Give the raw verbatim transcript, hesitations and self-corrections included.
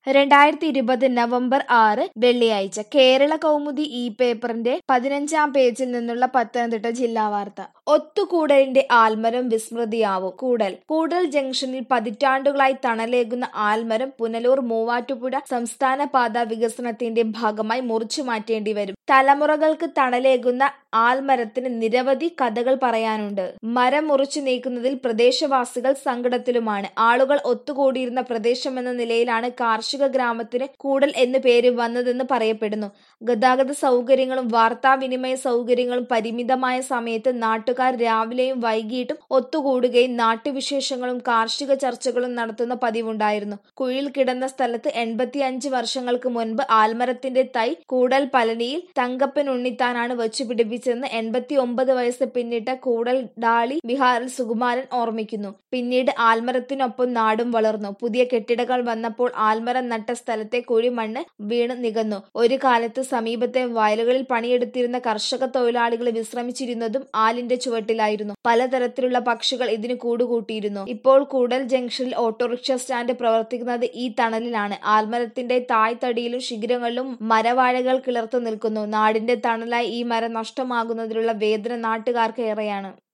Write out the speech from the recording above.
രണ്ടായിരത്തി ഇരുപത് നവംബർ ആറ് വെള്ളിയാഴ്ച കേരള കൗമുദി ഈ പേപ്പറിന്റെ പതിനഞ്ചാം പേജിൽ നിന്നുള്ള പത്തനംതിട്ട ജില്ലാ വാർത്ത. ഒത്തുകൂടലിന്റെ ആൽമരം വിസ്മൃതിയാവും. കൂടൽ കൂടൽ ജംഗ്ഷനിൽ പതിറ്റാണ്ടുകളായി തണലേകുന്ന ആൽമരം പുനലൂർ മൂവാറ്റുപുഴ സംസ്ഥാന പാത വികസനത്തിന്റെ ഭാഗമായി മുറിച്ചു മാറ്റേണ്ടി വരും. തലമുറകൾക്ക് തണലേകുന്ന ആൽമരത്തിന് നിരവധി കഥകൾ പറയാനുണ്ട്. മരം മുറിച്ചു നീക്കുന്നതിൽ പ്രദേശവാസികൾ സങ്കടത്തിലുമാണ്. ആളുകൾ ഒത്തുകൂടിയിരുന്ന പ്രദേശമെന്ന നിലയിലാണ് കാർഷിക ഗ്രാമത്തിന് കൂടൽ എന്നു പേര് വന്നതെന്ന് പറയപ്പെടുന്നു. ഗതാഗത സൗകര്യങ്ങളും വാർത്താവിനിമയ സൗകര്യങ്ങളും പരിമിതമായ സമയത്ത് നാട്ടുകാർ രാവിലെയും വൈകിട്ടും ഒത്തുകൂടുകയും നാട്ടുവിശേഷങ്ങളും കാർഷിക ചർച്ചകളും നടത്തുന്ന പതിവുണ്ടായിരുന്നു. കുഴിൽ കിടന്ന സ്ഥലത്ത് എൺപത്തിയഞ്ച് വർഷങ്ങൾക്ക് മുൻപ് ആൽമരത്തിന്റെ തൈ കൂടൽ പളനിയിൽ തങ്കപ്പൻ ഉണ്ണിത്താനാണ് വച്ചുപിടിപ്പിച്ചതെന്ന് എൺപത്തി ഒമ്പത് വയസ്സ് പിന്നിട്ട കൂടൽ ഡാളി വിഹാറിൽ സുകുമാരൻ ഓർമ്മിക്കുന്നു. പിന്നീട് ആൽമരത്തിനൊപ്പം നാടും വളർന്നു. പുതിയ കെട്ടിടങ്ങൾ വന്നപ്പോൾ ആൽമരം നട്ട സ്ഥലത്തെ കുഴിമണ്ണ് വീണ് നികന്നു. ഒരു കാലത്ത് സമീപത്തെ വയലുകളിൽ പണിയെടുത്തിരുന്ന കർഷക തൊഴിലാളികൾ വിശ്രമിച്ചിരുന്നതും ആലിന്റെ ചുവട്ടിലായിരുന്നു. പലതരത്തിലുള്ള പക്ഷികൾ ഇതിന് കൂടുകൂട്ടിയിരുന്നു. ഇപ്പോൾ കൂടൽ ജംഗ്ഷനിൽ ഓട്ടോറിക്ഷ സ്റ്റാൻഡ് പ്രവർത്തിക്കുന്നത് ഈ തണലിലാണ്. ആൽമരത്തിന്റെ തായ്തടിയിലും ശിഖരങ്ങളിലും മരവാഴകൾ കിളിർത്തു നിൽക്കുന്നു. നാടിന്റെ തണലായി ഈ മരം നഷ്ടമാകുന്നതിലുള്ള വേദന നാട്ടുകാർക്ക് ഏറെയാണ്.